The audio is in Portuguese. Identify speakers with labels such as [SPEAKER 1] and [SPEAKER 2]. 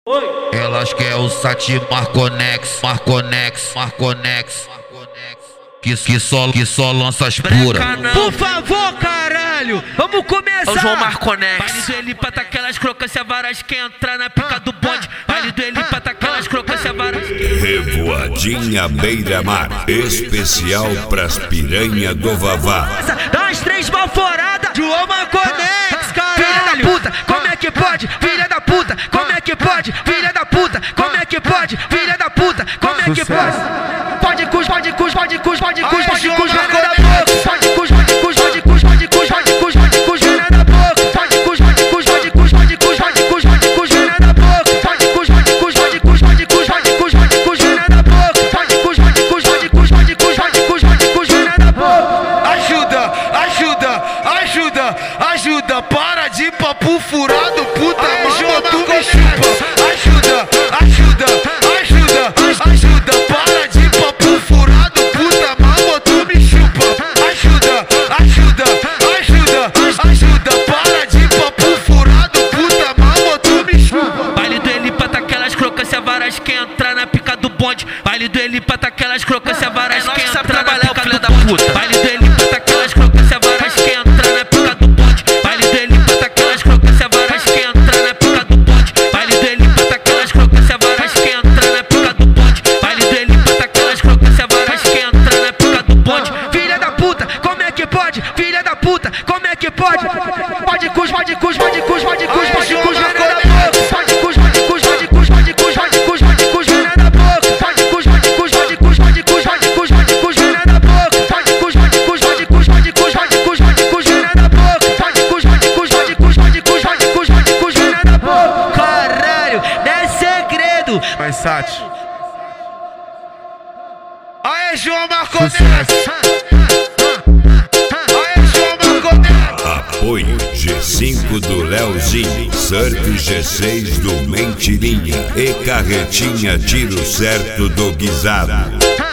[SPEAKER 1] Oi.
[SPEAKER 2] Elas querem o Sati Marconex, que só lança as puras.
[SPEAKER 3] Por favor, caralho, vamos começar.
[SPEAKER 1] É o João Marconex.
[SPEAKER 3] Baile do Elipa tá aquelas crocância varas que entrar na pica do bonde. Baile do Elipa tá aquelas crocância varas.
[SPEAKER 4] Revoadinha Beira-Mar, especial pras piranha do Vavá.
[SPEAKER 3] Dá umas 3 balforadas. João Marconex, caralho. Filha da puta, como é que pode? Filha da puta, como é que pode? Filha da puta, como é que pode? Filha da puta, como é que pode? Pode cus, pode cus, pode cus, pode cus, pode cus, vem na boca. Pode cus, pode cus, pode cus, pode cus, pode cus, pode cus, vem na boca. Pode cus, pode cus, pode cus, pode cus, pode cus, pode cus, vem na boca. Pode cus, pode cus, pode cus, pode cus, pode cus, pode cus, vem na boca. Pode cus, pode cus, pode cus, pode cus, pode cus, pode cus, vem na boca.
[SPEAKER 5] Ajuda, ajuda, ajuda, ajuda, para de papo furado, puta mama, tu me chupa. Ajuda, ajuda, ajuda, ajuda, para de papo furado, puta mama, tu me chupa. Ajuda, ajuda, ajuda, ajuda, para de papo furado, puta mama, tu me chupa.
[SPEAKER 3] Baile do Elipa tá aquelas crocância varas que entrar na pica do bonde. Baile do Elipa tá aquelas crocância varas que entrar na pica do bonde. Baile do Elipa tá aquelas crocância varas que entrar na pica do bonde. Baile do Elipa tá aquelas crocância varas que entrar na pica do bonde. Baile do Elipa tá aquelas crocância varas que entrar na pica do bonde. Baile do Elipa tá aquelas crocância varas que entrar na pica do bonde. Filha da puta, como é que pode? Filha da puta, como é que pode? Pode cus, pode cus, pode cus, pode cus, pode cus, vem na boca. Pode cus, pode cus, pode cus, pode cus, pode cus, pode cus, vem na boca. Pode cus, pode cus, pode cus, pode cus, pode cus, pode cus, vem na boca. Pode cus, pode cus, pode cus, pode cus, pode cus, pode cus, vem na boca. Pode cus, pode cus, pode cus, pode cus, pode cus, pode cus, vem na boca. Caralho, não é segredo.
[SPEAKER 5] Mas Sati. Aê, João Marconex. Aê, João Marconex.
[SPEAKER 4] Apoio G5 do Leozinho, Surf G6 do Mentirinha e Carretinha Tiro Certo do Guisado.